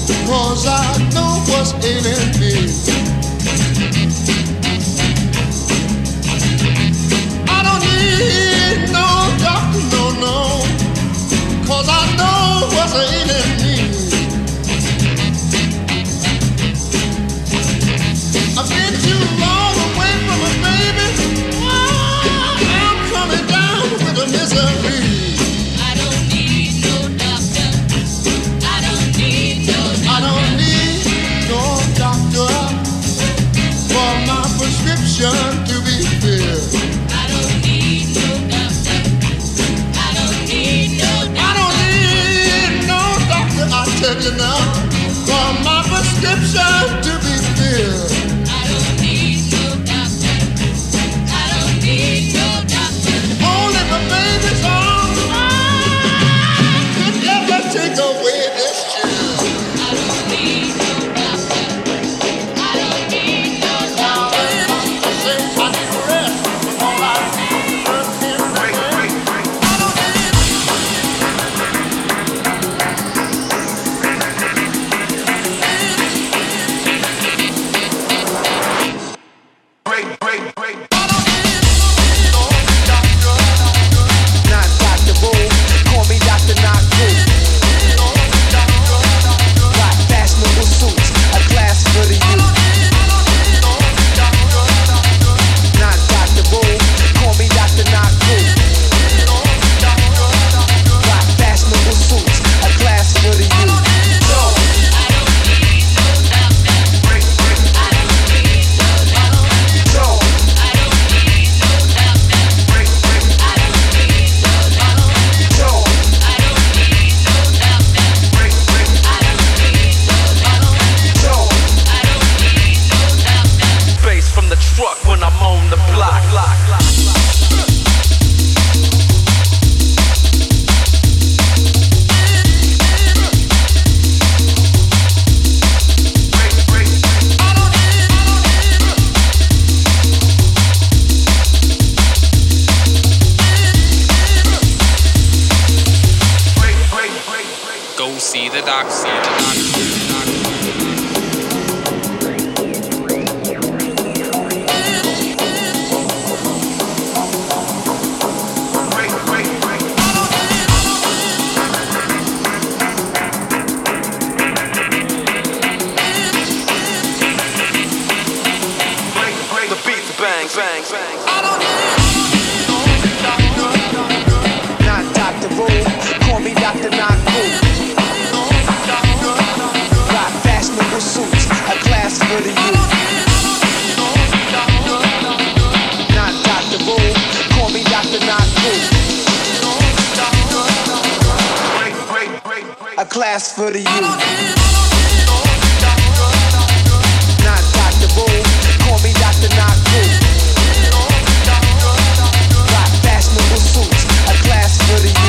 'cause I know what's ailing me. I don't need no doctor, no, 'cause I know what's ailing me. I've been too long away from a baby. I'm coming down with a misery. I don't need no doctor. I don't need no doctor. I don't need no doctor for my prescription to be filled. I don't need no doctor. I don't need no doctor. I don't need no doctor, I tell you now, for my prescription to be filled. I don't need no doctor. I don't need no doctor. Only my baby's arms could never take away this chill. I don't need no doctor. I don't need no doctor. I say I need rest, all I need is rest in the day. I don't need Not Dr. Boom, call me Dr. Knock Boom. Rock fashionable suits, a class for the youth. Not Dr. Boom, call me Dr. Knock Boom. Rock fashionable suits, a class for the youth. I don't need no doctor. I don't need no doctor. I don't need no doctor. I don't need no doctor. I don't need no doctor. I don't need no doctor. I don't need no doctor. Bass from the truck when I'm on the block. Go see the doc, see the doc, see the doc. The beats bang, bang, bang. Not Dr. Boom, call me Dr. Knock Boom. Rock fashionable suits, a class for the youth. Not Dr. Boom, call me Dr. Knock Boom. A class for the youth. Not Dr. Boom, call me Dr. Knock Boom. Rock fashionable suits, a class for the youth.